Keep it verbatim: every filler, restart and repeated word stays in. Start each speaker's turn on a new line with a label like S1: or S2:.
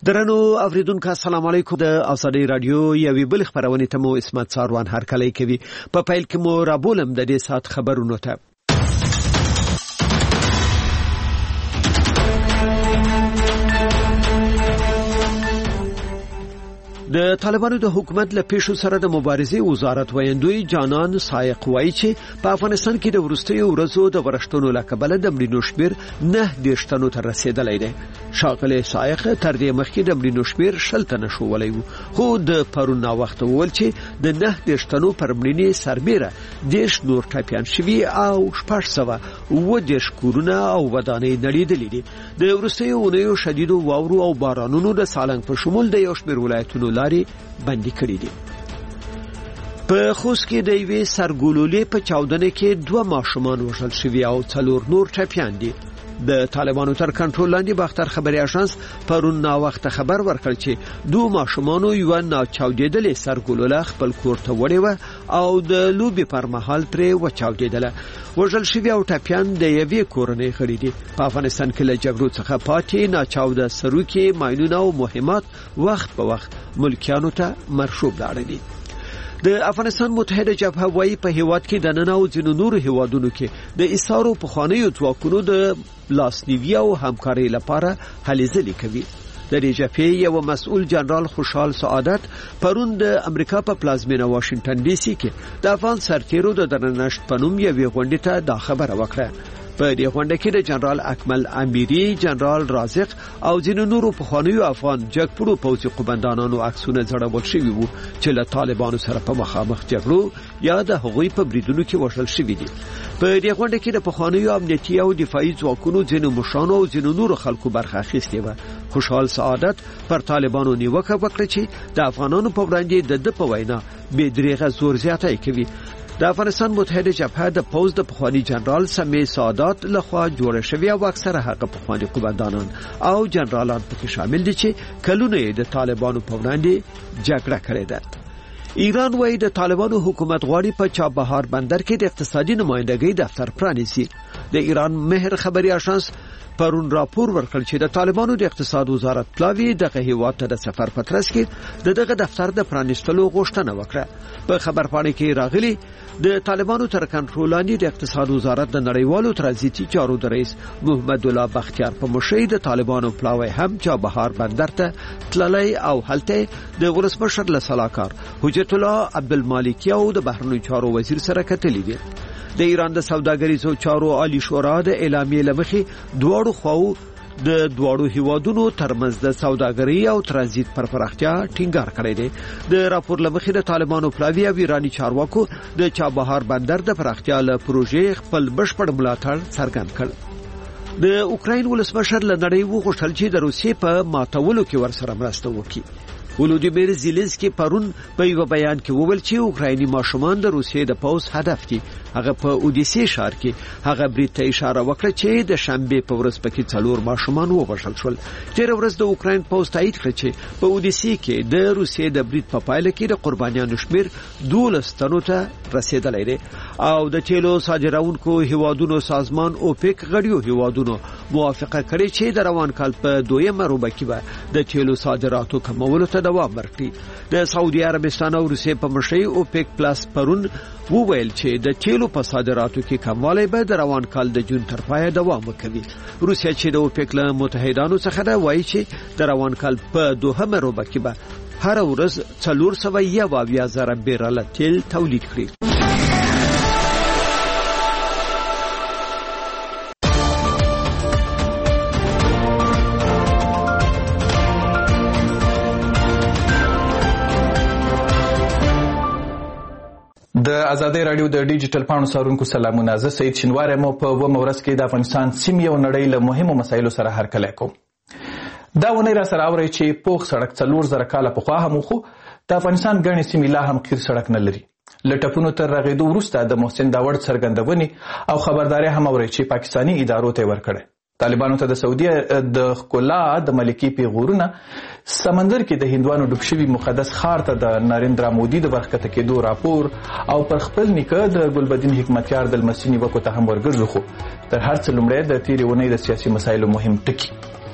S1: درنو اوریدونکو السلام علیکم. د ازادي رادیو یوې بل خبرونه ته مو اسمت ساروان هرکلی کوي. په پیل کې مو رابولم د دې سات خبرونو ته. د طالبانو د حکومت له پیښو سره د مبارزې وزارت ویندوی جانان سایق وایي چې په افغانستان کې د ورستیو ورځو د ورښتونو له کبله د مړینو شمېر نه دېرش تنو ته رسیدلی دی. ښاغلی سایق تر دې مخکې د مړینو شمېر شل تنه ښوولی و، خو د پرون ناوخته وویل چې د نه دېرش تنو پر مړینې سربیره دېرش نور ټپیان شوي او شپږ سوه اووه دېرش کورونه او ودانۍ نړېدلي دي. د وروستیو اونیو شدیدو واورو او بارانونو د سالنګ په شمول د یو شمېر ولایتونو لارې بندي کړې دي. په خوست کې د یوې سرګلولې په چاودنه کې دوه ماشومان وژل شوي او څلور نور ټپیان دي. د طالبانو تر کنټرول لاندې باختر خبري اژانس پرون ناوخته خبر ورکړ چې دوه ماشومانو یو ناچاودېدلې سرګلوله خپل کور ته وړې و او د لوبي پر مهال پرې وچاودېدله. وژل شوي او ټپیان د یوې کورنۍ غړي دي. په افغانستان کې له جګړو څخه پاتې ناچاوده سروکي ماینونه او مهمات وخت په وخت ملکیانو ته مرشوب لاړ دي. د افغانستان متحده جبهه وايي په هیواد کې د نن او ځینو نورو هیوادونو کې د ایثارو پخوانیو ځواکونو د لاسنیوي او همکارۍ لپاره هلې ځلې کوي. د دې جبهې یو مسؤل جنرال خوشحال سعادت پرون د امریکا په پلازمینه واشنگټن ډي سي کې د افغان سرتیرو د درنښت په نوم یوې غونډې ته دا خبره وکړه. په دې غونډه کې د جنرال اکمل امیری، جنرال رازق او ځینو نورو پخوانیو افغان جګپړو پوځي قومندانانو عکسونه ځړول شوي وو چې له طالبانو سره په مخامخ جګړو یا د هغوی په بریدونو کې وژل شوي دي. په دې غونډه کې د پخوانیو امنیتي او دفاعي ځواکونو ځینو مشرانو او ځینو نورو خلکو برخه اخیستې وه. خوشحال سعادت پر طالبانو نیوکه وکړه چې د افغانانو په وړاندې د ده په وینا بې دریغه زور زیاتی کوي. د افغانستان متحده جبهه د پوز د پخوانی جنرال سمیع سعادت لخوا جوړه شوی او اکثره هغه پخوانی قومندانان او جنرالان پکې شامل دي چې کلونه د طالبانو په وړاندې جګړه کړې ده. ایران وايي د طالبانو حکومت غواړي په چابهار بندر کې د اقتصادي نمائندګۍ دفتر پرانیزي. د ایران مهر خبري اژانس پرون راپور ورکړ چې د طالبانو د اقتصاد وزارت پلاوی دغه هیواد ته د سفر په ترڅ کې د دغه دفتر د پرانیستلو غوښتنه وکړه. په خبرپاڼه کې راغلي د طالبانو تر کنټرول لاندې د اقتصاد وزارت د نړیوالو ترانزیتي چارو د رئیس محمد الله بختیار په مشرۍ د طالبانو پلاوی هم چابهار بندر ته تللی او هلته د ولسمشر له سلاکار حجت الله عبدالمالکی او د بهرنیو چارو وزیر سره کتلي دي. د ایران د سوداګریزو چارو عالی شورا د اعلامیې لمخې دواړو خواو د دواړو هیوادونو ترمنځ د سوداګرۍ او ترانزیت پر پراختیا ټینګار کړی دی. د راپور لمخې د طالبانو پلاوی او ایرانی چارواکو د چابهار بندر د پراختیا له پروژې خپل بشپړ ملاتړ څرګند کړ. د اوکراین ولسمشر له نړۍ وغوښتل چې د روسیې په ماتولو کې ورسره مرسته وکړي. ولودیمیر زیلنسکي پرون په یو بیان کې وویل چې اوکرایني ماشومان د روسیې د پوز هدف دي. هغه په اودیسې ښار کې هغه برید ته اشاره وکړه چې د شنبه په ورځ پکې څلور ماشومان ووژل شول. تیر ورځ د اوکراین پوز تایید کړ چې په اودیسې کې د روسیې د برید په پایله کې د قربانیانو شمیر دولس تنو ته رسیدلی دی او د تیلو صادرونکو هیوادونو سازمان اوپک غړیو هیوادونو موافقه کړې چې د روان کال په دویمه روبه کې به د تیلو صادراتو کمولو ته دوام ورکړي. د سعودي عربستان او روسیې په مشرۍ اوپک پلاس پرون وویل چې د تیلو په صادراتو کې کموالی به د روان کال د جون تر پایه دوام وکړي. روسیه چې د اوپک له متحدانو څخه ده وایي چې د روان کال په دوهمه روبه کې به هر ورځ څلور سوه یو اویا زره بیرله تیل تولید کړي.
S2: د ازادي رادیو د ډیجیټل پاڼو څارونکو سلامونه. زه سید شینواری مو په اوومه ورځ کې د افغانستان سیمې او نړۍ له مهمو مسایلو سره هرکلی کوم. دا ونې را سره اورئ چې پوخ سړک څلور زره کاله پخوا هم وخو د افغانستان ګڼې سیمې لا هم قیر سړک نه لري. له ټپونو تر رغېدو وروسته د محسن داوړ څرګندونې او خبرداری هم اورئ چې پاکستاني ادارو ته یې ورکړی. طالبانو ته د سعودي د ښکلا د ملکي پیغورونه سمندر کې د هندوانو ډوب شوي مقدس ښار ته د نریندرا مودي د ورښکته کېدو راپور او پر خپل نیکه د ګلبدین حکمتیار د لمسي نیوکو ته هم ورګرځو. خو تر هر څه لومړی د تېرې اونۍ د سیاسي مسایلو مهم ټکي.